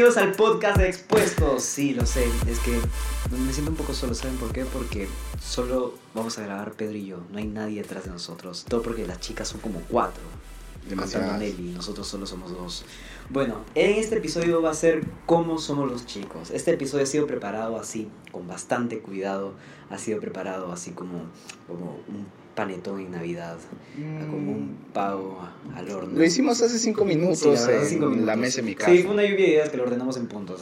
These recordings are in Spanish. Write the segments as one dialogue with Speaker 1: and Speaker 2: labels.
Speaker 1: Bienvenidos al podcast de Expuestos. Sí, lo sé, es que me siento un poco solo. ¿Saben por qué? Porque solo vamos a grabar Pedro y yo. No hay nadie detrás de nosotros. Todo porque las chicas son como 4. Contando Nelly, nosotros solo somos 2. Bueno, en este episodio va a ser cómo somos los chicos. Este episodio ha sido preparado así, con bastante cuidado. Ha sido preparado así como un panetón en Navidad, como un pavo al horno.
Speaker 2: Lo hicimos hace 5 minutos,
Speaker 1: Sí, hace 5 minutos
Speaker 2: en la mesa de mi casa.
Speaker 1: Sí, fue una lluvia de ideas que lo ordenamos en puntos,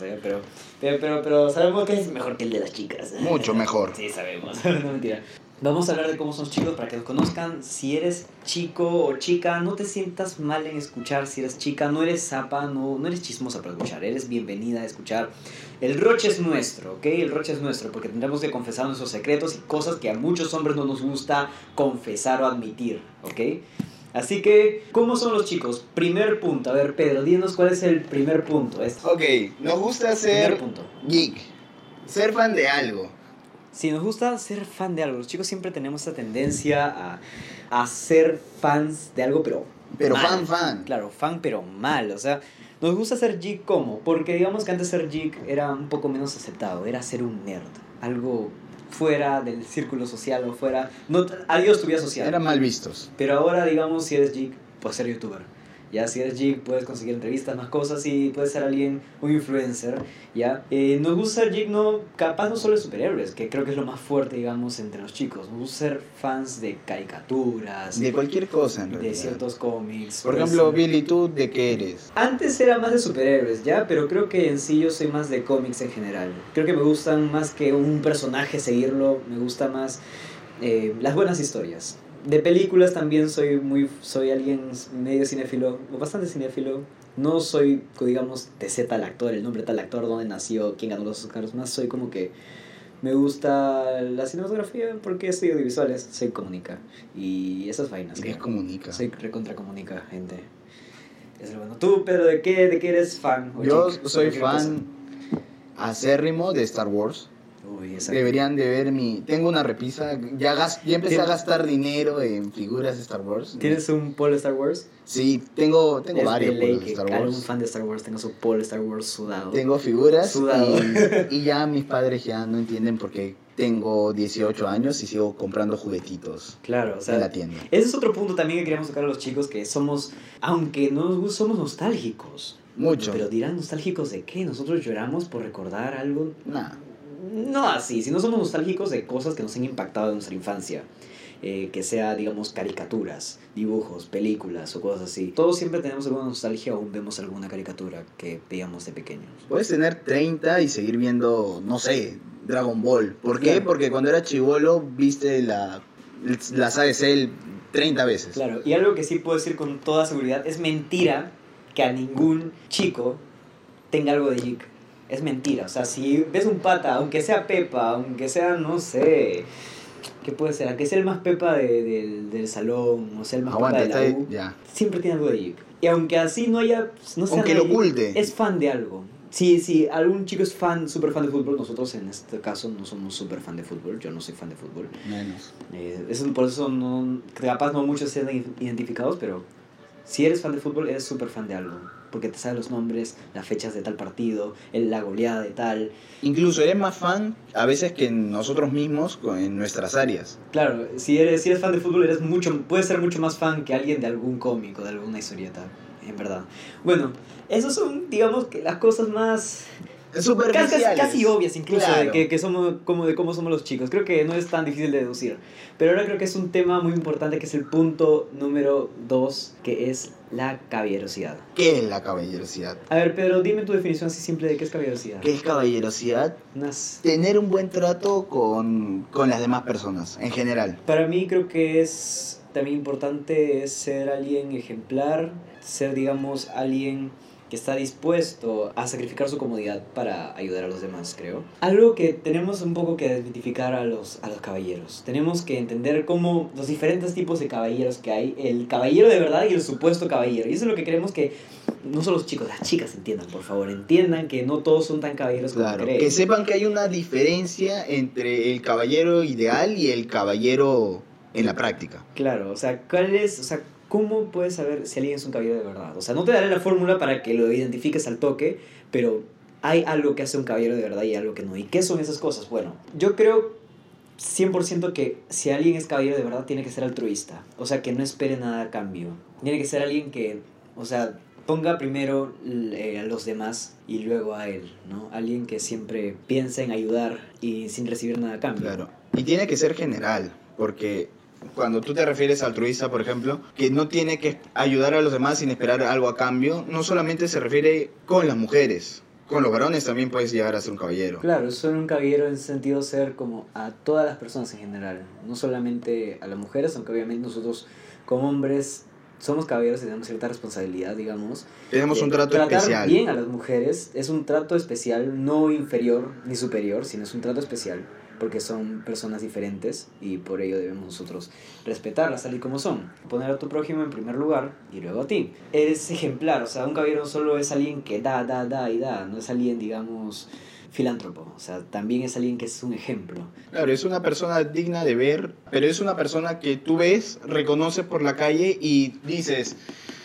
Speaker 1: pero sabemos que es mejor que el de las chicas.
Speaker 2: Mucho mejor.
Speaker 1: Sí, sabemos, no mentira. Vamos a hablar de cómo son los chicos para que los conozcan. Si eres chico o chica, no te sientas mal en escuchar. Si eres chica, no eres zapa, no eres chismosa para escuchar. Eres bienvenida a escuchar. El roche es nuestro, ¿ok? El roche es nuestro porque tendremos que confesar nuestros secretos y cosas que a muchos hombres no nos gusta confesar o admitir, ¿ok? Así que, ¿cómo son los chicos? Primer punto. A ver, Pedro, dinos cuál es el primer punto.
Speaker 2: Ok, nos gusta ser
Speaker 1: Primer punto.
Speaker 2: geek, ser fan de algo.
Speaker 1: Si nos gusta ser fan de algo, los chicos siempre tenemos esa tendencia a ser fans de algo, pero mal.
Speaker 2: fan.
Speaker 1: Claro, fan, pero mal. O sea, nos gusta ser geek, ¿cómo? Porque digamos que antes ser geek era un poco menos aceptado, era ser un nerd, algo fuera del círculo social o fuera... No, adiós tu vida social.
Speaker 2: Eran mal vistos.
Speaker 1: Pero ahora, digamos, si eres geek, puedes ser youtuber. Ya, si eres geek, puedes conseguir entrevistas, más cosas, y puedes ser alguien, un influencer, ¿ya? Nos gusta ser geek, capaz no solo de superhéroes, que creo que es lo más fuerte, digamos, entre los chicos. Nos gusta ser fans de caricaturas.
Speaker 2: De cualquier cosa, en realidad.
Speaker 1: De ciertos cómics.
Speaker 2: Por ejemplo, Billy, ¿tú de qué eres?
Speaker 1: Antes era más de superhéroes, ¿ya? Pero creo que en sí yo soy más de cómics en general. Creo que me gustan más que un personaje seguirlo, me gusta más las buenas historias. De películas también soy alguien medio cinéfilo, o bastante cinéfilo. No soy, digamos, de tal actor, el nombre de tal actor, dónde nació, quién ganó los Oscars. Más soy como que me gusta la cinematografía porque soy audiovisuales, soy comunica. Y esas vainas.
Speaker 2: ¿Qué es comunica?
Speaker 1: Soy recontra comunica, gente. Eso es lo bueno. Tú, pero ¿de qué eres fan?
Speaker 2: Yo soy fan acérrimo de Star Wars.
Speaker 1: Uy, exacto.
Speaker 2: Deberían de ver tengo una repisa. Ya empecé a gastar dinero en figuras de Star Wars.
Speaker 1: ¿Tienes un polo Star Wars?
Speaker 2: Sí, tengo
Speaker 1: Es
Speaker 2: varios
Speaker 1: de ley
Speaker 2: polos de
Speaker 1: que
Speaker 2: Star
Speaker 1: algún
Speaker 2: Wars.
Speaker 1: fan de Star Wars tenga su polo Star Wars sudado.
Speaker 2: Tengo figuras
Speaker 1: Sudado.
Speaker 2: y ya mis padres ya no entienden por qué tengo 18 años y sigo comprando juguetitos.
Speaker 1: Claro, o sea,
Speaker 2: en la tienda.
Speaker 1: Ese es otro punto también que queríamos tocar a los chicos, que somos, aunque no nos gusta, somos nostálgicos.
Speaker 2: Mucho.
Speaker 1: Pero dirán, ¿nostálgicos de qué? ¿Nosotros lloramos por recordar algo?
Speaker 2: Nah.
Speaker 1: No así, sino somos nostálgicos de cosas que nos han impactado en nuestra infancia. Que sea, digamos, caricaturas, dibujos, películas o cosas así. Todos siempre tenemos alguna nostalgia o aún vemos alguna caricatura que veíamos de pequeños.
Speaker 2: Puedes tener 30 y seguir viendo, no sé, Dragon Ball. ¿Por qué?
Speaker 1: Claro.
Speaker 2: Porque cuando era chibolo viste la saga de Cell 30 veces.
Speaker 1: Claro, y algo que sí puedo decir con toda seguridad, es mentira que a ningún chico tenga algo de geek. Es mentira, o sea, si ves un pata, aunque sea Pepa, aunque sea, no sé, ¿qué puede ser? Aunque sea el más Pepa del salón, o sea el más
Speaker 2: Aguanta,
Speaker 1: Pepa de la U,
Speaker 2: ya.
Speaker 1: siempre tiene algo de geek. Y aunque así no sea
Speaker 2: Aunque lo
Speaker 1: geek,
Speaker 2: oculte.
Speaker 1: es fan de algo. Si algún chico es súper fan de fútbol, nosotros en este caso no somos súper fan de fútbol, yo no soy fan de fútbol.
Speaker 2: Menos.
Speaker 1: Por eso capaz no muchos sean identificados, pero si eres fan de fútbol, eres súper fan de algo. Porque te sabes los nombres, las fechas de tal partido, la goleada de tal.
Speaker 2: Incluso eres más fan a veces que nosotros mismos en nuestras áreas.
Speaker 1: Claro, si eres fan de fútbol, puedes ser mucho más fan que alguien de algún cómic o de alguna historieta, en verdad. Bueno, esos son, digamos, que las cosas más...
Speaker 2: Superficiales.
Speaker 1: Casi obvias incluso,
Speaker 2: Claro.
Speaker 1: de cómo somos los chicos. Creo que no es tan difícil de deducir. Pero ahora creo que es un tema muy importante, que es el punto número 2, que es la caballerosidad.
Speaker 2: ¿Qué es la caballerosidad?
Speaker 1: A ver, Pedro, dime tu definición así simple de qué es caballerosidad.
Speaker 2: ¿Qué es caballerosidad? Tener un buen trato con las demás personas, en general.
Speaker 1: Para mí creo que es también importante ser alguien ejemplar, ser, digamos, alguien que está dispuesto a sacrificar su comodidad para ayudar a los demás, creo. Algo que tenemos un poco que desmitificar a los caballeros. Tenemos que entender cómo los diferentes tipos de caballeros que hay, el caballero de verdad y el supuesto caballero. Y eso es lo que queremos que no solo los chicos, las chicas entiendan, por favor. Entiendan que no todos son tan caballeros como creen.
Speaker 2: Que sepan que hay una diferencia entre el caballero ideal y el caballero en la práctica.
Speaker 1: Claro, o sea, ¿cómo puedes saber si alguien es un caballero de verdad? O sea, no te daré la fórmula para que lo identifiques al toque, pero hay algo que hace un caballero de verdad y algo que no. ¿Y qué son esas cosas? Bueno, yo creo 100% que si alguien es caballero de verdad tiene que ser altruista. O sea, que no espere nada a cambio. Tiene que ser alguien que, o sea, ponga primero a los demás y luego a él, ¿no? Alguien que siempre piensa en ayudar y sin recibir nada a cambio.
Speaker 2: Claro. Y tiene que ser general, porque cuando tú te refieres a altruista, por ejemplo, que no tiene que ayudar a los demás sin esperar algo a cambio, no solamente se refiere con las mujeres. Con los varones también puedes llegar a ser un caballero.
Speaker 1: Claro, soy un caballero en el sentido de ser como a todas las personas en general, no solamente a las mujeres, aunque obviamente nosotros como hombres somos caballeros y tenemos cierta responsabilidad, digamos.
Speaker 2: Tenemos un trato
Speaker 1: tratar
Speaker 2: especial.
Speaker 1: Bien a las mujeres es un trato especial, no inferior ni superior, sino es un trato especial, porque son personas diferentes y por ello debemos nosotros respetarlas tal y como son. Poner a tu prójimo en primer lugar y luego a ti. Eres ejemplar, o sea, un caballero no solo es alguien que da y da, no es alguien, digamos, filántropo, o sea, también es alguien que es un ejemplo.
Speaker 2: Claro, es una persona digna de ver, pero es una persona que tú ves, reconoces por la calle y dices: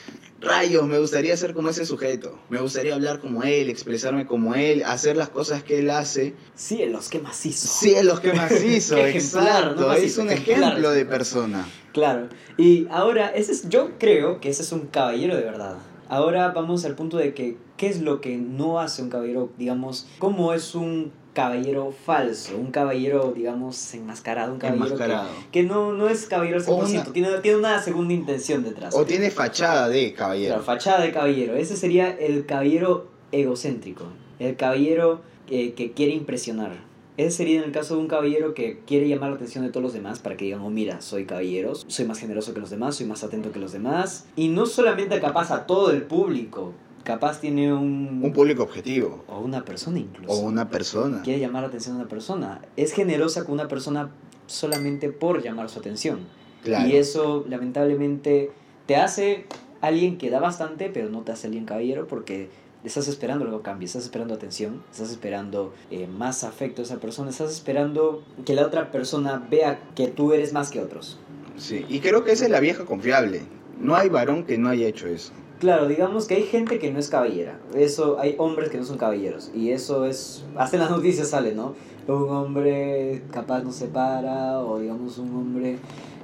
Speaker 2: rayos, me gustaría ser como ese sujeto, me gustaría hablar como él, expresarme como él, hacer las cosas que él hace.
Speaker 1: Cielos, qué macizo.
Speaker 2: Cielos, qué macizo,
Speaker 1: Qué ejemplar,
Speaker 2: exacto,
Speaker 1: no macizo,
Speaker 2: es un
Speaker 1: ejemplar.
Speaker 2: ejemplo de persona.
Speaker 1: Claro, y ahora, yo creo que ese es un caballero de verdad. Ahora vamos al punto de que, ¿qué es lo que no hace un caballero, digamos, cómo es un caballero falso? Un caballero, digamos, enmascarado, un caballero
Speaker 2: Enmascarado.
Speaker 1: que no es caballero al 100%, tiene una segunda intención detrás.
Speaker 2: O tiene fachada de caballero.
Speaker 1: Claro, fachada de caballero. Ese sería el caballero egocéntrico, el caballero que quiere impresionar. Ese sería en el caso de un caballero que quiere llamar la atención de todos los demás para que digan: oh, mira, soy caballero, soy más generoso que los demás, soy más atento que los demás. Y no solamente capaz a todo el público, capaz tiene un
Speaker 2: público objetivo.
Speaker 1: o una persona incluso.
Speaker 2: O una persona.
Speaker 1: Quiere llamar la atención de una persona. Es generosa con una persona solamente por llamar su atención.
Speaker 2: Claro.
Speaker 1: Y eso, lamentablemente, te hace alguien que da bastante, pero no te hace alguien caballero, porque estás esperando algo cambie, estás esperando atención, estás esperando más afecto a esa persona, estás esperando que la otra persona vea que tú eres más que otros.
Speaker 2: Sí, y creo que esa es la vieja confiable. No hay varón que no haya hecho eso.
Speaker 1: Claro, digamos que hay gente que no es caballera. Eso, hay hombres que no son caballeros. Y eso es, hasta en las noticias sale, ¿no? Un hombre capaz no se para, o digamos un hombre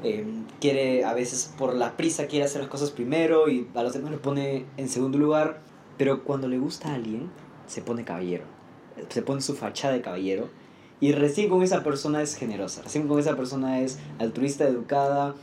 Speaker 1: quiere, a veces por la prisa quiere hacer las cosas primero y a los demás lo pone en segundo lugar. Pero cuando le gusta a alguien, se pone caballero. Se pone su fachada de caballero. Y recién con esa persona es generosa. Recién con esa persona es altruista, educada.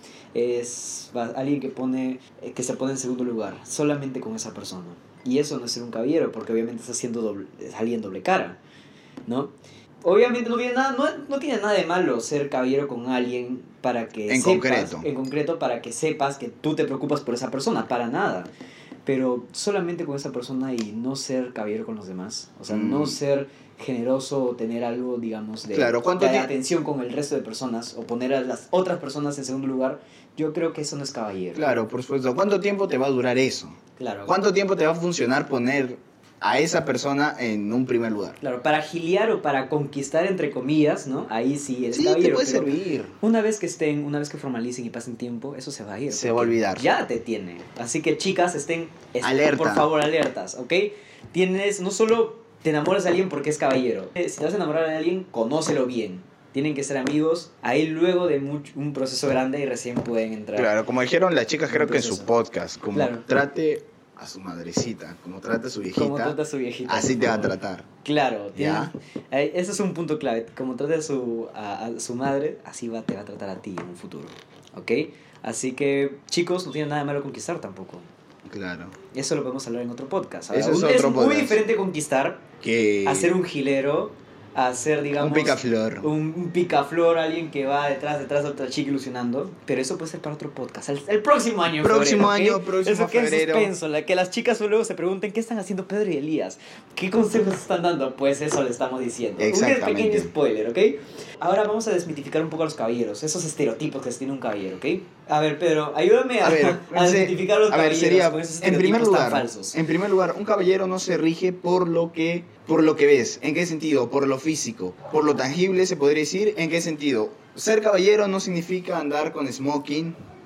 Speaker 1: Es alguien que se pone en segundo lugar. Solamente con esa persona. Y eso no es ser un caballero, porque obviamente es alguien doble cara, ¿no? Obviamente no tiene nada de malo ser caballero con alguien para que
Speaker 2: En
Speaker 1: concreto, para que sepas que tú te preocupas por esa persona. Para nada. Pero solamente con esa persona y no ser caballero con los demás. O sea, no ser generoso o tener algo, digamos, de atención con el resto de personas o poner a las otras personas en segundo lugar. Yo creo que eso no es caballero.
Speaker 2: Claro, por supuesto. ¿Cuánto tiempo te va a durar eso?
Speaker 1: Claro.
Speaker 2: ¿Cuánto tiempo te va a funcionar poner a esa persona en un primer lugar?
Speaker 1: Claro, para giliar o para conquistar, entre comillas, ¿no? Ahí sí eres
Speaker 2: sí,
Speaker 1: caballero.
Speaker 2: te puede servir.
Speaker 1: Una vez que formalicen y pasen tiempo, eso se va a ir.
Speaker 2: Se va a olvidar.
Speaker 1: Ya te tiene. Así que chicas, estén
Speaker 2: alerta.
Speaker 1: Por favor, alertas, ¿ok? No solo te enamoras de alguien porque es caballero. Si te vas a enamorar de alguien, conócelo bien. Tienen que ser amigos. Ahí luego de un proceso grande y recién pueden entrar.
Speaker 2: Claro, como dijeron las chicas creo que en su podcast, como
Speaker 1: claro.
Speaker 2: Trate a su madrecita, como trata a su viejita, así te va a tratar.
Speaker 1: Claro,
Speaker 2: ¿ya?
Speaker 1: Ese es un punto clave. Como trate a su madre, así te va a tratar a ti en un futuro, ¿ok? Así que, chicos, no tienen nada de malo conquistar tampoco.
Speaker 2: Claro.
Speaker 1: Eso lo podemos hablar en otro podcast. Ahora,
Speaker 2: Eso es otro podcast.
Speaker 1: Muy diferente conquistar
Speaker 2: que
Speaker 1: hacer un gilero, hacer, digamos,
Speaker 2: un picaflor.
Speaker 1: Un picaflor, alguien que va detrás de otra chica ilusionando. Pero eso puede ser para otro podcast. El próximo año.
Speaker 2: Próximo
Speaker 1: febrero.
Speaker 2: Eso que
Speaker 1: febrero. En suspenso, que las chicas luego se pregunten: ¿qué están haciendo Pedro y Elías? ¿Qué consejos están dando? Pues eso le estamos diciendo. Un pequeño spoiler, ¿ok? Ahora vamos a desmitificar un poco a los caballeros, esos estereotipos que tiene un caballero, ¿ok? A ver, Pedro, ayúdame a desmitificar los caballeros con esos estereotipos tan falsos.
Speaker 2: En primer lugar, un caballero no se rige por lo que ves. ¿En qué sentido? Por lo físico. Por lo tangible, se podría decir. ¿En qué sentido? Ser caballero no significa andar con smoking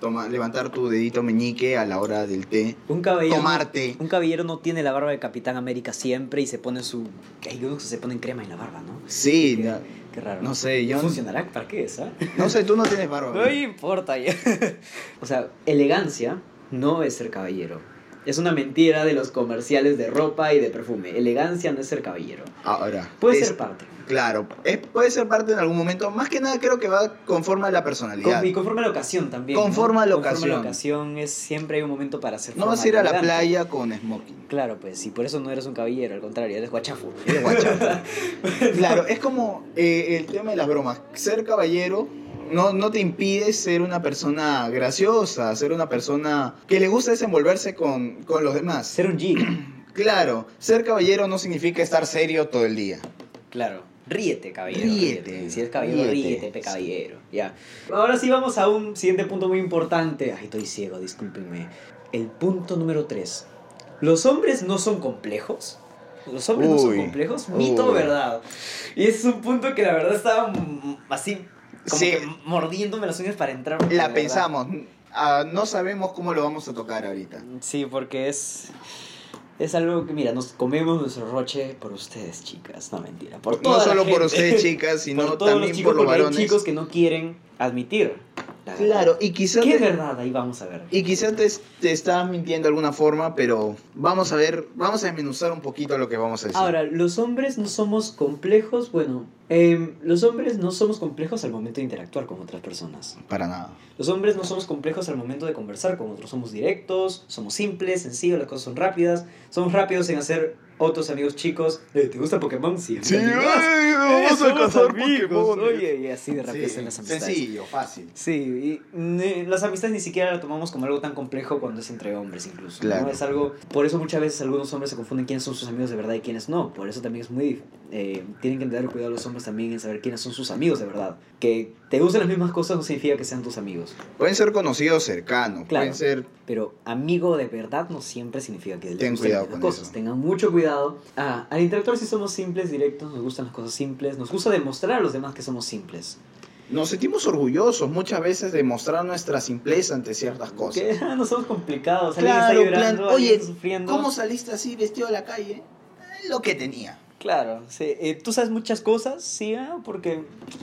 Speaker 2: levantar tu dedito meñique a la hora del té. Tomarte.
Speaker 1: Un caballero no tiene la barba de Capitán América siempre y se pone su... Hay unos que se ponen crema en la barba, ¿no?
Speaker 2: Sí.
Speaker 1: Qué raro.
Speaker 2: No sé, yo...
Speaker 1: ¿Funcionará? ¿Para qué es?
Speaker 2: No sé, tú no tienes barba.
Speaker 1: No importa ya. O sea, elegancia no es ser caballero. Es una mentira de los comerciales de ropa y de perfume. Elegancia no es ser caballero.
Speaker 2: Ahora.
Speaker 1: Puede ser parte.
Speaker 2: Claro, puede ser parte en algún momento. Más que nada creo que va conforme a la personalidad.
Speaker 1: Y conforme a la ocasión también.
Speaker 2: Conforme a la ocasión.
Speaker 1: Conforme a la ocasión siempre hay un momento para hacer.
Speaker 2: No vas a ir a la playa con smoking.
Speaker 1: Claro, pues, y por eso no eres un caballero, al contrario, eres guachafo.
Speaker 2: Eres guachafo. Claro, es como el tema de las bromas. Ser caballero no te impide ser una persona graciosa, ser una persona que le gusta desenvolverse con los demás.
Speaker 1: Ser un G.
Speaker 2: Claro, ser caballero no significa estar serio todo el día.
Speaker 1: Claro. Ríete, caballero.
Speaker 2: Ríete.
Speaker 1: Si eres caballero, ríete, caballero. Ya. Ahora sí vamos a un siguiente punto muy importante. Ay, estoy ciego, discúlpenme. El punto número 3. ¿Los hombres no son complejos? ¿Los hombres no son complejos? Mito o verdad. Y es un punto que la verdad estaba así, como que mordiéndome las uñas para entrar.
Speaker 2: La pensamos. No sabemos cómo lo vamos a tocar ahorita.
Speaker 1: Sí, porque es algo que, mira, nos comemos nuestro roche por ustedes, chicas. No, mentira.
Speaker 2: No solo por ustedes, chicas, sino también por los varones.
Speaker 1: Hay chicos que no quieren admitir.
Speaker 2: Claro, y quizás...
Speaker 1: ¿Qué es verdad? Ahí vamos a ver.
Speaker 2: Y quizás te estás mintiendo de alguna forma, pero vamos a ver, vamos a desmenuzar un poquito lo que vamos a decir.
Speaker 1: Ahora, los hombres no somos complejos, bueno, los hombres no somos complejos al momento de interactuar con otras personas.
Speaker 2: Para nada.
Speaker 1: Los hombres no somos complejos al momento de conversar con otros. Somos directos, somos simples, sencillos, las cosas son rápidas. Somos rápidos en hacer otros amigos chicos. ¿Te gusta Pokémon? Sí,
Speaker 2: vamos a cazar Pokémon.
Speaker 1: Oye, y así de rápido son las amistades.
Speaker 2: Sencillo, fácil.
Speaker 1: Sí, y las amistades ni siquiera las tomamos como algo tan complejo cuando es entre hombres incluso.
Speaker 2: Claro.
Speaker 1: ¿no? Es algo, por eso muchas veces algunos hombres se confunden quiénes son sus amigos de verdad y quiénes no. Por eso también es muy... tienen que tener cuidado los hombres también en saber quiénes son sus amigos de verdad. Que te gusten las mismas cosas no significa que sean tus amigos.
Speaker 2: Pueden ser conocidos cercanos,
Speaker 1: claro,
Speaker 2: pueden ser...
Speaker 1: pero amigo de verdad no siempre significa que
Speaker 2: ten cuidado con
Speaker 1: cosas.
Speaker 2: Eso.
Speaker 1: Tengan mucho cuidado. Al interactuar sí somos simples, directos, nos gustan las cosas simples, nos gusta demostrar a los demás que somos simples.
Speaker 2: Nos sentimos orgullosos muchas veces de mostrar nuestra simpleza ante ciertas cosas.
Speaker 1: Que no somos complicados.
Speaker 2: Claro,
Speaker 1: alguien está llorando,
Speaker 2: oye,
Speaker 1: está sufriendo.
Speaker 2: ¿Cómo saliste así vestido a la calle? Lo que tenía.
Speaker 1: Claro, sí. ¿Tú sabes muchas cosas? Sí, porque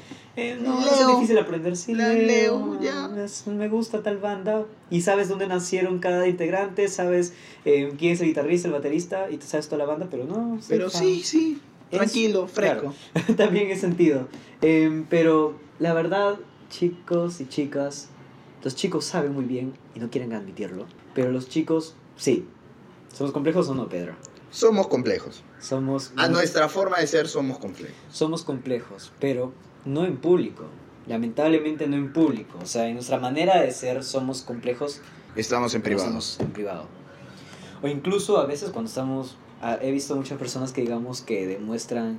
Speaker 1: no
Speaker 2: Leo,
Speaker 1: es difícil aprender. Sí,
Speaker 2: leo, ya.
Speaker 1: Me gusta tal banda. Y sabes dónde nacieron cada integrante, sabes quién es el guitarrista, el baterista, y tú sabes toda la banda, pero no.
Speaker 2: Pero sí, tranquilo, fresco.
Speaker 1: Claro, también es sentido. Pero la verdad, chicos y chicas, los chicos saben muy bien y no quieren admitirlo, pero los chicos, sí. ¿Somos complejos o no, Pedro?
Speaker 2: Somos complejos.
Speaker 1: A
Speaker 2: nuestra forma de ser somos complejos.
Speaker 1: Somos complejos, pero no en público. Lamentablemente no en público. O sea, en nuestra manera de ser somos complejos.
Speaker 2: Estamos en privado.
Speaker 1: Estamos en privado. O incluso a veces cuando estamos... He visto muchas personas que digamos que demuestran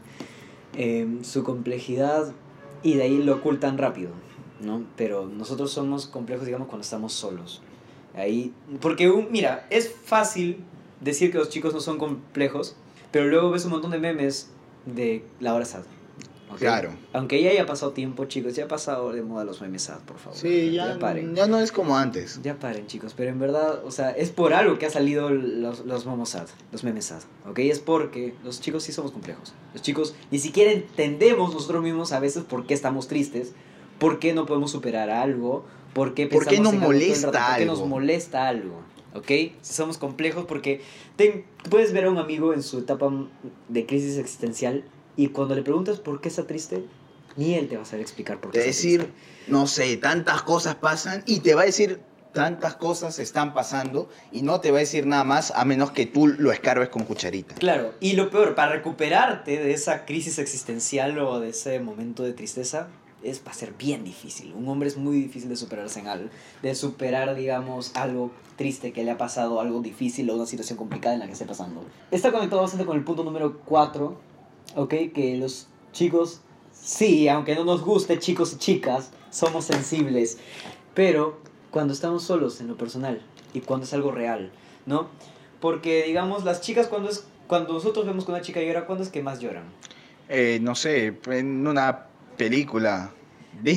Speaker 1: su complejidad y de ahí lo ocultan rápido, ¿no? Pero nosotros somos complejos, digamos, cuando estamos solos. Ahí, porque, mira, es fácil decir que los chicos no son complejos, pero luego ves un montón de memes de la hora sad. ¿Okay?
Speaker 2: Claro.
Speaker 1: Aunque ya haya pasado tiempo, chicos, ya ha pasado de moda los memes sad, por favor.
Speaker 2: Sí, ya paren. Ya no es como antes.
Speaker 1: Ya paren, chicos, pero en verdad, o sea, es por algo que ha salido los momos sad, los memes sad, ¿ok? Es porque los chicos sí somos complejos. Los chicos ni siquiera entendemos nosotros mismos a veces por qué estamos tristes, por qué no podemos superar algo, por qué pensamos
Speaker 2: nos
Speaker 1: en
Speaker 2: molesta
Speaker 1: algo, por qué nos molesta algo, ¿ok? Si somos complejos porque puedes ver a un amigo en su etapa de crisis existencial y cuando le preguntas por qué está triste, ni él te va a saber explicar por qué está
Speaker 2: decir,
Speaker 1: triste.
Speaker 2: No sé, tantas cosas pasan y te va a decir tantas cosas están pasando y no te va a decir nada más a menos que tú lo escarbes con cucharita.
Speaker 1: Claro, y lo peor, para recuperarte de esa crisis existencial o de ese momento de tristeza, va a ser bien difícil. Un hombre es muy difícil de superarse en algo, de superar, digamos, algo triste que le ha pasado, algo difícil o una situación complicada en la que esté pasando. Está conectado bastante con el punto número 4, ¿ok? Que los chicos, sí, aunque no nos guste, chicos y chicas, somos sensibles, pero cuando estamos solos en lo personal y cuando es algo real, ¿no? Porque, digamos, las chicas cuando nosotros vemos que una chica llora, ¿cuándo es que más lloran?
Speaker 2: No sé, en una película Disney.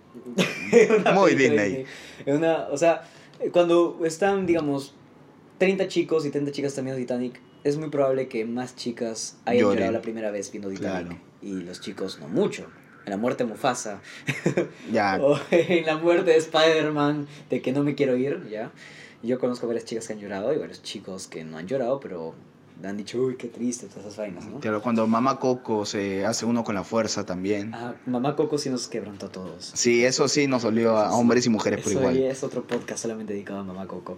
Speaker 1: Una
Speaker 2: Muy
Speaker 1: película
Speaker 2: Disney.
Speaker 1: O sea, cuando están, digamos, 30 chicos y 30 chicas también viendo Titanic, es muy probable que más chicas hayan
Speaker 2: Lloren.
Speaker 1: llorado la primera vez viendo Titanic.
Speaker 2: Claro.
Speaker 1: Y los chicos no mucho. En la muerte de Mufasa.
Speaker 2: Ya,
Speaker 1: O en la muerte de Spider-Man, de que no me quiero ir, ¿ya? Yo conozco varias chicas que han llorado y varios chicos que no han llorado, pero han dicho, uy, qué triste, todas esas vainas, ¿no?
Speaker 2: claro, cuando Mamá Coco se hace uno con la fuerza también.
Speaker 1: Ah, Mamá Coco sí nos quebrantó a todos.
Speaker 2: Sí, eso sí nos dolió a hombres y mujeres por
Speaker 1: Eso
Speaker 2: igual.
Speaker 1: ya es otro podcast solamente dedicado a Mamá Coco.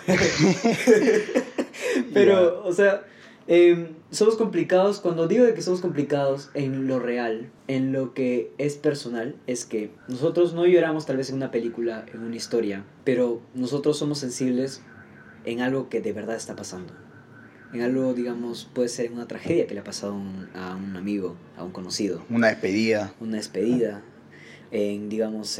Speaker 1: Pero, o sea, somos complicados. Cuando digo de que somos complicados en lo real, en lo que es personal, es que nosotros no lloramos tal vez en una película, en una historia, pero nosotros somos sensibles en algo que de verdad está pasando. En algo, digamos, puede ser en una tragedia que le ha pasado a un amigo, a un conocido,
Speaker 2: Una despedida.
Speaker 1: una despedida, digamos,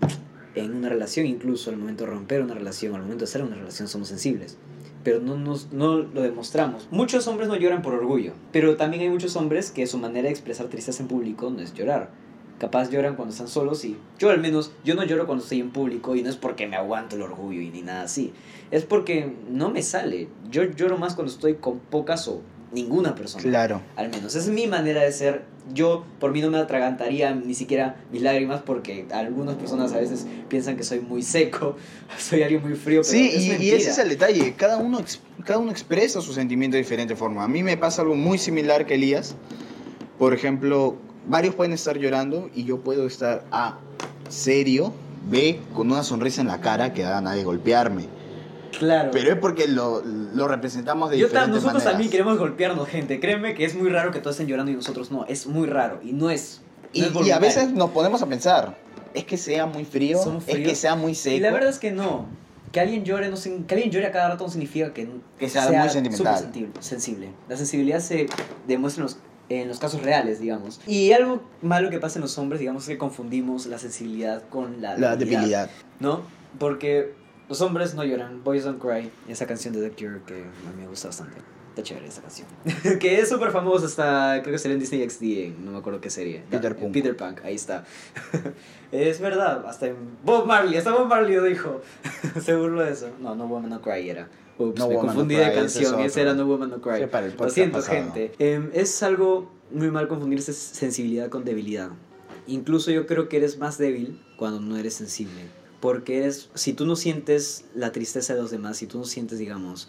Speaker 1: en una relación, incluso al momento de romper una relación, al momento de estar en una relación somos sensibles, pero no lo demostramos. Muchos hombres no lloran por orgullo, pero también hay muchos hombres que su manera de expresar tristeza en público no es llorar. Capaz lloran cuando están solos y yo al menos, yo no lloro cuando estoy en público y no es porque me aguanto el orgullo y ni nada así. Es porque no me sale. Yo lloro más cuando estoy con pocas o ninguna persona.
Speaker 2: Claro.
Speaker 1: Al menos, esa es mi manera de ser. Yo, por mí no me atragantaría ni siquiera mis lágrimas porque algunas personas a veces piensan que soy muy seco, soy alguien muy frío, pero
Speaker 2: Sí,
Speaker 1: es
Speaker 2: y
Speaker 1: mentira.
Speaker 2: ese es el detalle. Cada uno expresa su sentimiento de diferente forma. A mí me pasa algo muy similar que Elías. Por ejemplo, varios pueden estar llorando y yo puedo estar A, serio, B, con una sonrisa en la cara que da ganas de golpearme.
Speaker 1: Claro.
Speaker 2: Pero es porque lo representamos de diferentes
Speaker 1: Nosotros
Speaker 2: maneras.
Speaker 1: también queremos golpearnos, gente. Créeme que es muy raro que todos estén llorando y nosotros no. Es muy raro y no es.
Speaker 2: Y,
Speaker 1: no es
Speaker 2: y a
Speaker 1: voluntario.
Speaker 2: veces nos ponemos a pensar, es que sea muy frío,
Speaker 1: Somos
Speaker 2: es
Speaker 1: fríos.
Speaker 2: que sea muy seco.
Speaker 1: Y la verdad es que no. Que alguien llore, que alguien llore a cada rato no significa que
Speaker 2: sea muy sentimental.
Speaker 1: súper sensible. La sensibilidad se demuestra en los casos reales, digamos. Y algo malo que pasa en los hombres, digamos, es que confundimos la sensibilidad con la
Speaker 2: debilidad.
Speaker 1: ¿no? Porque los hombres no lloran. Boys Don't Cry, esa canción de The Cure que a mí me gusta bastante. Está chévere esa canción. Que es súper famosa hasta, creo que salió en Disney XD, no me acuerdo qué serie.
Speaker 2: Peter Punk.
Speaker 1: Peter Punk, ahí está. Es verdad, hasta en Bob Marley lo dijo. Se burló de eso. No, No Woman No Cry era. Ups,
Speaker 2: No
Speaker 1: me
Speaker 2: Woman
Speaker 1: confundí
Speaker 2: No
Speaker 1: de
Speaker 2: Cry,
Speaker 1: canción,
Speaker 2: ese es
Speaker 1: ese era
Speaker 2: otro.
Speaker 1: No Woman No Cry.
Speaker 2: Sí, para el
Speaker 1: Lo
Speaker 2: podcast
Speaker 1: siento,
Speaker 2: pasado.
Speaker 1: gente. Es algo muy mal confundirse sensibilidad con debilidad. Incluso yo creo que eres más débil cuando no eres sensible. Porque si tú no sientes la tristeza de los demás, si tú no sientes, digamos,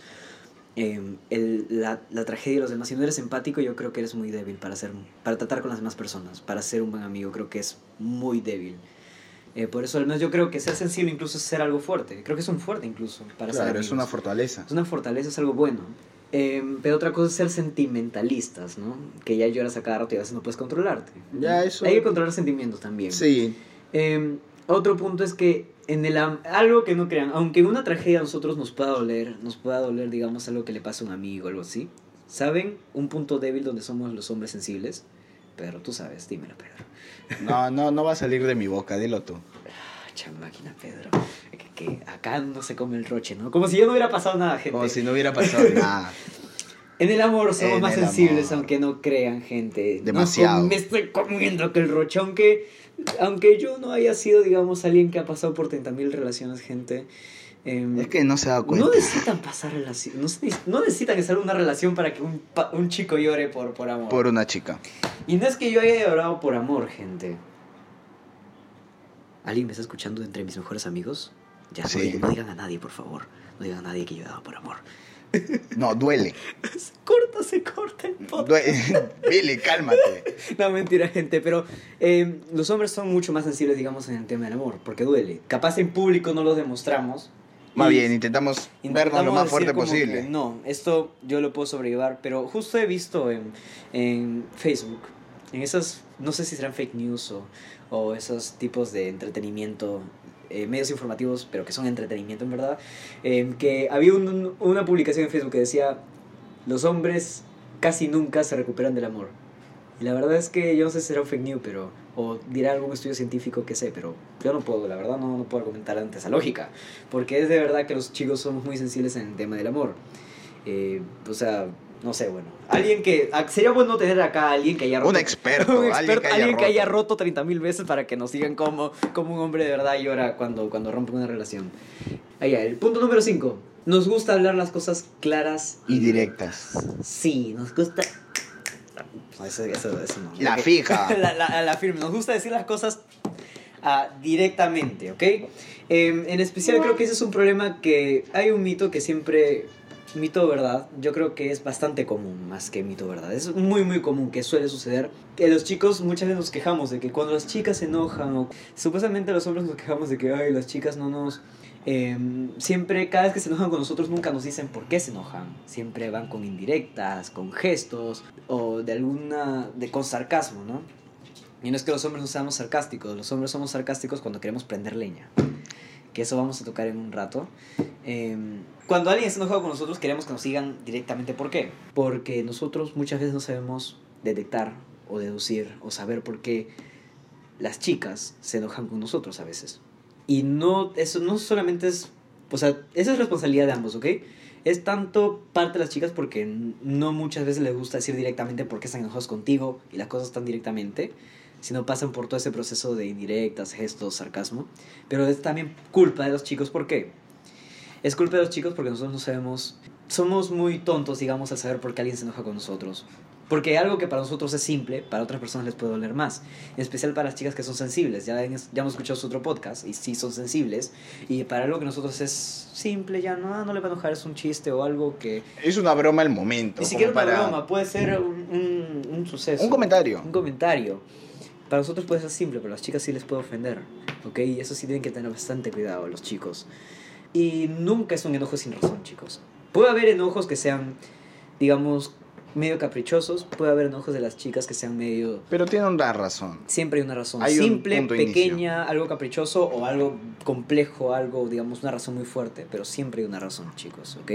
Speaker 1: la tragedia de los demás, si no eres empático, yo creo que eres muy débil para tratar con las demás personas, para ser un buen amigo, creo que es muy débil. Por eso al menos yo creo que ser sensible incluso es ser algo fuerte. Creo que es un fuerte incluso para ser
Speaker 2: Claro,
Speaker 1: amigos.
Speaker 2: es una fortaleza.
Speaker 1: Es una fortaleza, es algo bueno. Pero otra cosa es ser sentimentalistas, ¿no? Que ya lloras a cada rato y a veces no puedes controlarte.
Speaker 2: Ya, eso-
Speaker 1: Hay que controlar sentimientos también.
Speaker 2: Sí,
Speaker 1: Otro punto es que algo que no crean, aunque en una tragedia a nosotros nos pueda doler, digamos, algo que le pasa a un amigo o algo así, ¿saben? Un punto débil donde somos los hombres sensibles. Pedro, tú sabes, dímelo, Pedro.
Speaker 2: no va a salir de mi boca, dilo tú.
Speaker 1: Máquina, Pedro. Que acá no se come el roche, ¿no? Como si ya no hubiera pasado nada, gente.
Speaker 2: Como si no hubiera pasado nada.
Speaker 1: En el amor somos
Speaker 2: En
Speaker 1: más
Speaker 2: el
Speaker 1: sensibles,
Speaker 2: amor.
Speaker 1: aunque no crean, gente.
Speaker 2: Demasiado.
Speaker 1: Me estoy comiendo aquel roche, aunque yo no haya sido, digamos, alguien que ha pasado por 30.000 relaciones, gente.
Speaker 2: Es que no se da cuenta.
Speaker 1: No necesitan pasar relaciones, no necesitan estar en una relación para que un chico llore por amor.
Speaker 2: Por una chica.
Speaker 1: Y no es que yo haya llorado por amor, gente. ¿Alguien me está escuchando entre mis mejores amigos? Ya,
Speaker 2: Sí.
Speaker 1: no digan a nadie, por favor. No digan a nadie que yo he llorado por amor.
Speaker 2: No, duele.
Speaker 1: Se corta el podcast.
Speaker 2: Billy, cálmate.
Speaker 1: No, mentira, gente, pero los hombres son mucho más sensibles, digamos, en el tema del amor, porque duele. Capaz en público no lo demostramos.
Speaker 2: Más
Speaker 1: y
Speaker 2: bien, intentamos vernos lo más
Speaker 1: decir
Speaker 2: fuerte
Speaker 1: como
Speaker 2: posible.
Speaker 1: que, no, esto yo lo puedo sobrellevar, pero justo he visto en Facebook, en esas, no sé si serán fake news o esos tipos de entretenimiento, medios informativos, pero que son entretenimiento en verdad, que había una publicación en Facebook que decía: los hombres casi nunca se recuperan del amor. Y la verdad es que yo no sé si será un fake news, o dirá algún estudio científico que sé, pero yo no puedo, la verdad no puedo argumentar ante esa lógica, porque es de verdad que los chicos somos muy sensibles en el tema del amor. O sea, No sé, bueno. Alguien que... Sería bueno tener acá a alguien que haya roto...
Speaker 2: Un experto,
Speaker 1: alguien que haya roto 30.000 veces para que nos digan cómo un hombre de verdad llora cuando rompe una relación. Ahí, el punto número 5. Nos gusta hablar las cosas claras
Speaker 2: Y directas.
Speaker 1: Sí, nos gusta... No, eso no.
Speaker 2: La fija.
Speaker 1: la firme. Nos gusta decir las cosas directamente, ¿ok? En especial creo que ese es un problema que... Hay un mito que siempre... Mito verdad, yo creo que es bastante común más que mito verdad. Es muy muy común que suele suceder que los chicos muchas veces nos quejamos de que cuando las chicas se enojan o supuestamente los hombres nos quejamos de que ay, las chicas no nos... siempre, cada vez que se enojan con nosotros nunca nos dicen por qué se enojan. Siempre van con indirectas, con gestos o con sarcasmo, ¿no? Y no es que los hombres no seamos sarcásticos, los hombres somos sarcásticos cuando queremos prender leña. Que eso vamos a tocar en un rato. Cuando alguien está enojado con nosotros queremos que nos digan directamente por qué. Porque nosotros muchas veces no sabemos detectar o deducir o saber por qué las chicas se enojan con nosotros a veces. Y eso no solamente es... O sea, esa es responsabilidad de ambos, ¿ok? Es tanto parte de las chicas porque no muchas veces les gusta decir directamente por qué están enojados contigo y las cosas están directamente, sino pasan por todo ese proceso de indirectas, gestos, sarcasmo. Pero es también culpa de los chicos, ¿por qué? Es culpa de los chicos porque nosotros no sabemos... Somos muy tontos, digamos, al saber por qué alguien se enoja con nosotros. Porque algo que para nosotros es simple, para otras personas les puede doler más. En especial para las chicas que son sensibles. Ya hemos escuchado su otro podcast y sí son sensibles. Y para algo que nosotros es simple, ya no le va a enojar, es un chiste o algo que...
Speaker 2: Es una broma al momento.
Speaker 1: Ni siquiera una broma, puede ser un suceso.
Speaker 2: Un comentario.
Speaker 1: Un comentario. Para nosotros puede ser simple, pero a las chicas sí les puede ofender, ¿ok? Y eso sí tienen que tener bastante cuidado los chicos. Y nunca es un enojo sin razón, chicos. Puede haber enojos que sean, digamos, medio caprichosos. Puede haber enojos de las chicas que sean medio...
Speaker 2: Pero tiene una razón.
Speaker 1: Siempre hay una razón.
Speaker 2: Hay
Speaker 1: simple, pequeña, algo caprichoso o algo complejo, algo, digamos, una razón muy fuerte. Pero siempre hay una razón, chicos, ¿ok?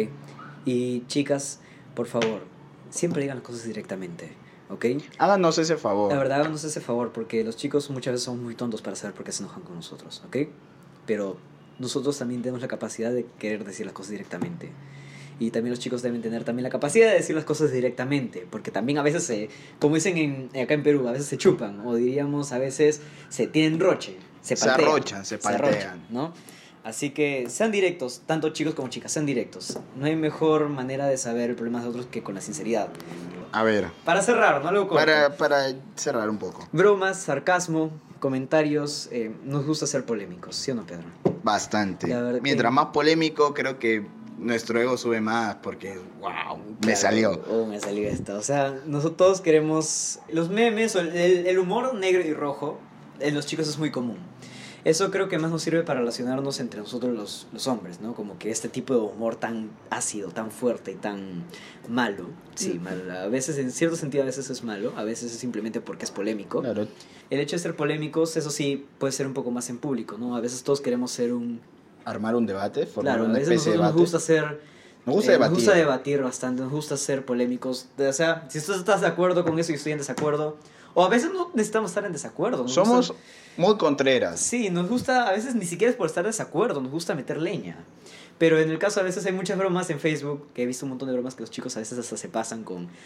Speaker 1: Y chicas, por favor, siempre digan las cosas directamente. ¿Ok?
Speaker 2: Háganos ese favor.
Speaker 1: La verdad, háganos ese favor, porque los chicos muchas veces son muy tontos para saber por qué se enojan con nosotros, ¿ok? Pero nosotros también tenemos la capacidad de querer decir las cosas directamente. Y también los chicos deben tener también la capacidad de decir las cosas directamente, porque también a veces, como dicen acá en Perú, a veces se chupan, o diríamos a veces se tienen roche, se
Speaker 2: arrochan, se paltean,
Speaker 1: ¿no? Así que sean directos, tanto chicos como chicas, sean directos. No hay mejor manera de saber el problema de otros que con la sinceridad.
Speaker 2: A ver.
Speaker 1: Para cerrar, ¿no? Algo corto.
Speaker 2: Para cerrar un poco.
Speaker 1: Bromas, sarcasmo, comentarios. Nos gusta ser polémicos, ¿sí o no, Pedro?
Speaker 2: Bastante. Mientras más polémico, creo que nuestro ego sube más porque, wow, me salió.
Speaker 1: Me salió esto. O sea, nosotros todos queremos... Los memes, o el humor negro y rojo, en los chicos es muy común. Eso creo que más nos sirve para relacionarnos entre nosotros los hombres, ¿no? Como que este tipo de humor tan ácido, tan fuerte y tan malo. Sí, malo. A veces, en cierto sentido, a veces es malo. A veces es simplemente porque es polémico.
Speaker 2: Claro.
Speaker 1: El hecho de ser polémicos, eso sí, puede ser un poco más en público, ¿no? A veces todos queremos ser
Speaker 2: armar un debate, formar una
Speaker 1: a veces
Speaker 2: especie de debate.
Speaker 1: Nos gusta ser...
Speaker 2: Nos gusta debatir.
Speaker 1: Nos gusta debatir bastante, nos gusta ser polémicos. O sea, si tú estás de acuerdo con eso y yo estoy en desacuerdo... O a veces no necesitamos estar en desacuerdo.
Speaker 2: Somos muy contreras.
Speaker 1: Sí, nos gusta, a veces ni siquiera es por estar de desacuerdo, nos gusta meter leña. Pero en el caso a veces hay muchas bromas en Facebook, que he visto un montón de bromas que los chicos a veces hasta se pasan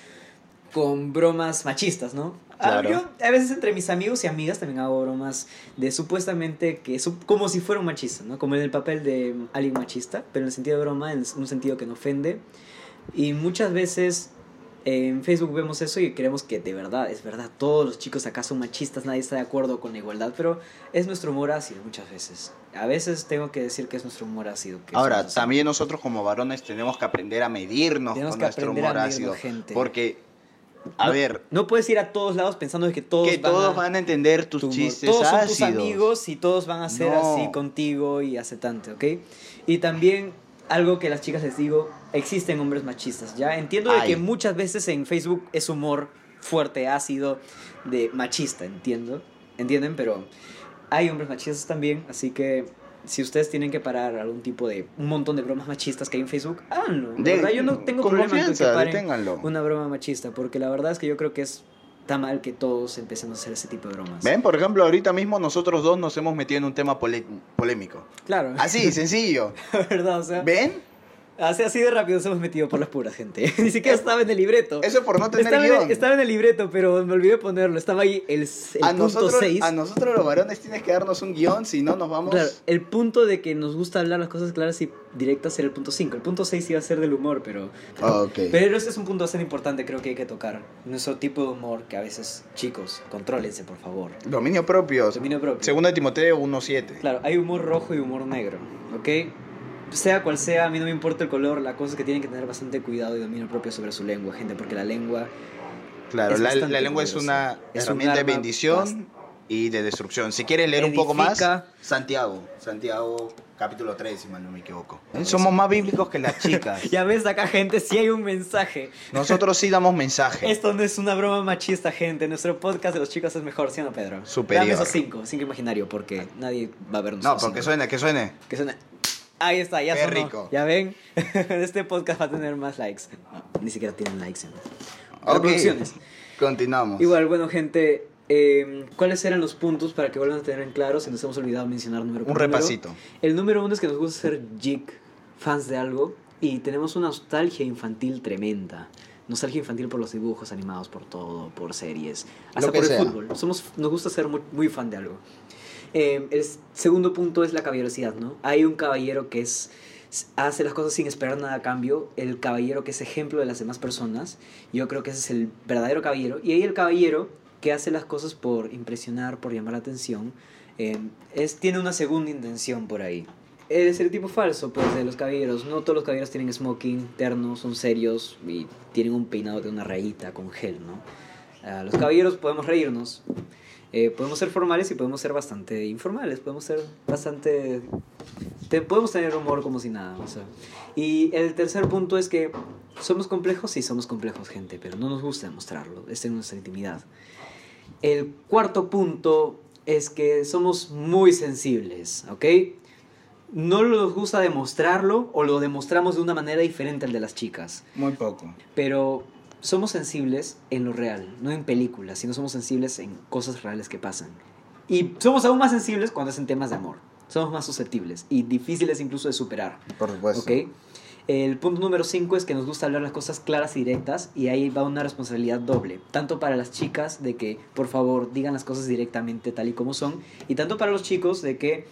Speaker 1: con bromas machistas, ¿no?
Speaker 2: Claro.
Speaker 1: Yo a veces entre mis amigos y amigas también hago bromas de supuestamente como si fuera un machista, ¿no? Como en el papel de alguien machista, pero en el sentido de broma, en un sentido que no ofende. Y muchas veces en Facebook vemos eso y creemos que de verdad, es verdad, todos los chicos acá son machistas, nadie está de acuerdo con la igualdad, pero es nuestro humor ácido muchas veces. A veces tengo que decir que es nuestro humor ácido.
Speaker 2: Ahora, también nosotros como varones tenemos que aprender a medirnos con nuestro humor ácido.
Speaker 1: Gente.
Speaker 2: Porque,
Speaker 1: no puedes ir a todos lados pensando que todos
Speaker 2: van a entender tus chistes
Speaker 1: todos
Speaker 2: ácidos.
Speaker 1: Todos son tus amigos y todos van a ser así contigo y aceptante, ¿ok? Y también... algo que a las chicas les digo, existen hombres machistas, ¿ya? Entiendo de que muchas veces en Facebook es humor fuerte, ácido, de machista, ¿entienden? Pero hay hombres machistas también, así que si ustedes tienen que parar algún tipo de... un montón de bromas machistas que hay en Facebook, háganlo. La verdad, yo no tengo problema en que paren una broma machista, porque la verdad es que yo creo que está mal que todos empecemos a hacer ese tipo de bromas.
Speaker 2: ¿Ven? Por ejemplo, ahorita mismo nosotros dos nos hemos metido en un tema polémico.
Speaker 1: Claro.
Speaker 2: Así, sencillo.
Speaker 1: La verdad, o sea...
Speaker 2: ¿Ven?
Speaker 1: Así de rápido nos hemos metido por las puras, gente. Ni siquiera estaba en el libreto.
Speaker 2: Eso por no tener
Speaker 1: Estaba
Speaker 2: guión.
Speaker 1: en el libreto, pero me olvidé ponerlo. Estaba ahí el punto 6.
Speaker 2: A nosotros los varones tienes que darnos un guión, si no nos vamos...
Speaker 1: Claro, el punto de que nos gusta hablar las cosas claras y directas era el punto 5. El punto 6 iba a ser del humor, pero...
Speaker 2: Ok.
Speaker 1: Pero este es un punto bastante importante, creo que hay que tocar. Nuestro tipo de humor, que a veces, chicos, contrólense, por favor.
Speaker 2: Dominio propio.
Speaker 1: Dominio propio.
Speaker 2: Segundo de Timoteo 1:7.
Speaker 1: Claro, hay humor rojo y humor negro, ¿ok? Sea cual sea, a mí no me importa el color, la cosa es que tienen que tener bastante cuidado y dominio propio sobre su lengua, gente, porque la lengua...
Speaker 2: Claro,
Speaker 1: es
Speaker 2: la
Speaker 1: bastante
Speaker 2: lengua es
Speaker 1: poderosa.
Speaker 2: una
Speaker 1: Es un
Speaker 2: herramienta de
Speaker 1: arma
Speaker 2: bendición y de destrucción. Si quieres leer un poco más,
Speaker 1: Edifica.
Speaker 2: Santiago capítulo 3, si mal no me equivoco. Somos más bíblicos que las chicas.
Speaker 1: Ya ves acá, gente, si hay un mensaje.
Speaker 2: Nosotros sí damos mensaje.
Speaker 1: Esto no es una broma machista, gente. Nuestro podcast de los chicos es mejor, ¿sí o no, Pedro?
Speaker 2: Superior.
Speaker 1: Dame esos 5 imaginario, porque nadie va a vernos.
Speaker 2: No,
Speaker 1: esos
Speaker 2: porque
Speaker 1: cinco.
Speaker 2: suene, que suene.
Speaker 1: Que suena... Ahí está, ya
Speaker 2: Qué
Speaker 1: sonó.
Speaker 2: rico.
Speaker 1: Ya ven, este podcast va a tener más likes. No, ni siquiera tienen likes en
Speaker 2: Ok.
Speaker 1: reproducciones.
Speaker 2: Continuamos.
Speaker 1: Igual, bueno, gente, ¿cuáles eran los puntos para que vuelvan a tener en claro si nos hemos olvidado mencionar número por
Speaker 2: Un
Speaker 1: número?
Speaker 2: repasito.
Speaker 1: El número 1 es que nos gusta ser geek, fans de algo, y tenemos una nostalgia infantil tremenda. Nostalgia infantil por los dibujos animados, por todo, por series, hasta
Speaker 2: Lo que
Speaker 1: por el
Speaker 2: sea.
Speaker 1: fútbol. Nos gusta ser muy fan de algo. El segundo punto es la caballerosidad, ¿no? Hay un caballero que hace las cosas sin esperar nada a cambio, el caballero que es ejemplo de las demás personas. Yo creo que ese es el verdadero caballero. Y hay el caballero que hace las cosas por impresionar, por llamar la atención. Tiene una segunda intención por ahí. El estereotipo falso, pues, de los caballeros. No todos los caballeros tienen smoking, ternos, son serios y tienen un peinado de una rayita con gel, ¿no? Los caballeros podemos reírnos. Podemos ser formales y podemos ser bastante informales. Podemos ser bastante... podemos tener humor como si nada. O sea. Y el tercer punto es que somos complejos. Sí, somos complejos, gente, pero no nos gusta demostrarlo. Esta es nuestra intimidad. El cuarto punto es que somos muy sensibles, ¿ok? No nos gusta demostrarlo o lo demostramos de una manera diferente al de las chicas.
Speaker 2: Muy poco.
Speaker 1: Pero... somos sensibles en lo real, no en películas, sino somos sensibles en cosas reales que pasan. Y somos aún más sensibles cuando es en temas de amor. Somos más susceptibles y difíciles incluso de superar.
Speaker 2: Por supuesto.
Speaker 1: ¿Ok? El punto número 5 es que nos gusta hablar las cosas claras y directas, y ahí va una responsabilidad doble. Tanto para las chicas de que, por favor, digan las cosas directamente tal y como son, y tanto para los chicos de que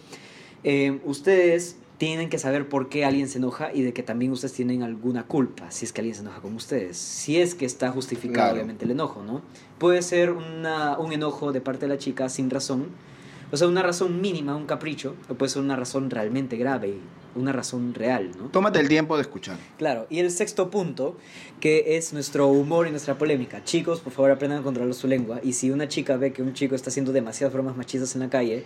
Speaker 1: ustedes tienen que saber por qué alguien se enoja y de que también ustedes tienen alguna culpa si es que alguien se enoja con ustedes. Si es que está justificado,
Speaker 2: Claro.
Speaker 1: obviamente, el enojo, ¿no? Puede ser un enojo de parte de la chica sin razón, o sea, una razón mínima, un capricho, o puede ser una razón realmente grave, una razón real, ¿no?
Speaker 2: Tómate el tiempo de escuchar.
Speaker 1: Claro, y el sexto punto, que es nuestro humor y nuestra polémica. Chicos, por favor, aprendan a controlar su lengua, y si una chica ve que un chico está haciendo demasiadas bromas machistas en la calle,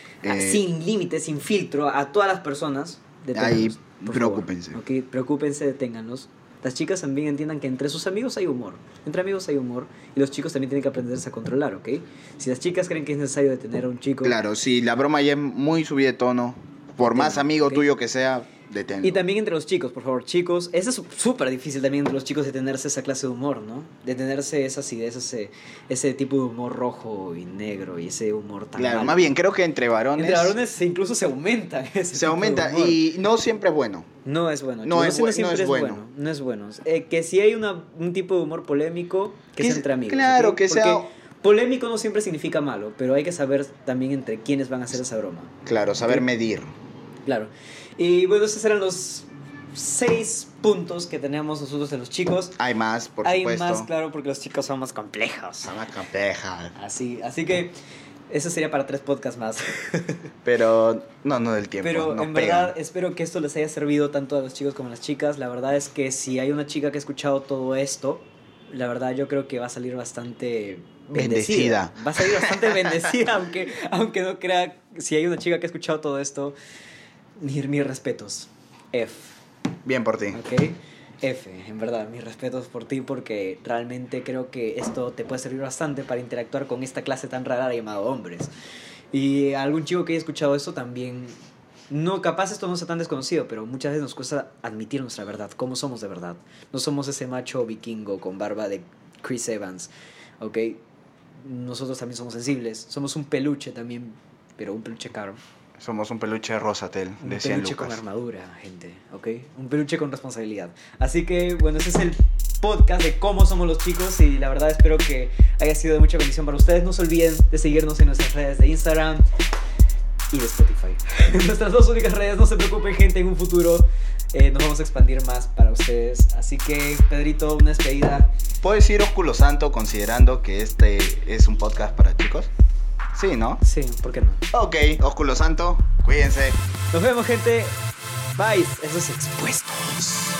Speaker 1: sin límites, sin filtro, a todas las personas, deténganlos,
Speaker 2: Ahí,
Speaker 1: por
Speaker 2: preocúpense.
Speaker 1: favor. Ok, preocúpense, deténganlos. Las chicas también entiendan que entre sus amigos hay humor. Entre amigos hay humor. Y los chicos también tienen que aprenderse a controlar, ¿ok? Si las chicas creen que es necesario detener a un chico...
Speaker 2: Claro, si la broma ya es muy subida de tono, por más amigo
Speaker 1: ok.
Speaker 2: tuyo que sea, deténlo.
Speaker 1: Y también entre los chicos, por favor, chicos. Eso es súper difícil también entre los chicos detenerse esa clase de humor, ¿no? Detenerse esas ideas, ese tipo de humor rojo y negro y ese humor tan
Speaker 2: Claro,
Speaker 1: malo.
Speaker 2: más bien, creo que entre varones,
Speaker 1: Entre varones incluso se aumentan. ese
Speaker 2: se
Speaker 1: tipo de
Speaker 2: aumenta
Speaker 1: humor.
Speaker 2: y no siempre es bueno.
Speaker 1: No es bueno.
Speaker 2: No es
Speaker 1: siempre
Speaker 2: no es bueno.
Speaker 1: No es bueno. Que si hay un tipo de humor polémico, que sea entre amigos.
Speaker 2: Claro,
Speaker 1: ¿ok?
Speaker 2: que sea...
Speaker 1: Porque polémico no siempre significa malo, pero hay que saber también entre quiénes van a hacer esa broma.
Speaker 2: Claro, saber
Speaker 1: Ok.
Speaker 2: medir.
Speaker 1: Claro. Y bueno, esos eran los 6 puntos que tenemos nosotros de los chicos.
Speaker 2: Hay más, por
Speaker 1: Hay
Speaker 2: supuesto.
Speaker 1: más, claro, porque los chicos son más complejos.
Speaker 2: Son más complejas.
Speaker 1: Así que eso sería para 3 podcasts más.
Speaker 2: Pero no del tiempo.
Speaker 1: Pero
Speaker 2: nos
Speaker 1: en
Speaker 2: pegan.
Speaker 1: verdad espero que esto les haya servido tanto a los chicos como a las chicas. La verdad es que si hay una chica que ha escuchado todo esto, la verdad yo creo que va a salir bastante bendecida. Va a salir bastante bendecida, aunque no crea. Si hay una chica que ha escuchado todo esto, mis respetos.
Speaker 2: Bien por ti.
Speaker 1: ¿Ok? En verdad, mis respetos por ti, porque realmente creo que esto te puede servir bastante para interactuar con esta clase tan rara llamada hombres. Y a algún chico que haya escuchado esto también, no, capaz esto no sea tan desconocido, pero muchas veces nos cuesta admitir nuestra verdad, cómo somos de verdad. No somos ese macho vikingo con barba de Chris Evans, ¿ok? Nosotros también somos sensibles, somos un peluche también, pero un peluche caro.
Speaker 2: Somos un peluche Rosatel
Speaker 1: Un
Speaker 2: de 100
Speaker 1: peluche
Speaker 2: lucas.
Speaker 1: con armadura, gente, ¿ok? Un peluche con responsabilidad. Así que, bueno, ese es el podcast de cómo somos los chicos y la verdad espero que haya sido de mucha bendición para ustedes. No se olviden de seguirnos en nuestras redes de Instagram y de Spotify. Nuestras dos únicas redes, no se preocupen, gente, en un futuro nos vamos a expandir más para ustedes. Así que, Pedrito, una despedida.
Speaker 2: ¿Puedo decir ósculo santo considerando que este es un podcast para chicos? Sí, ¿no?
Speaker 1: Sí, ¿por qué no?
Speaker 2: Ok, ósculo santo, cuídense.
Speaker 1: Nos vemos, gente. Bye. Eso es Expuestos.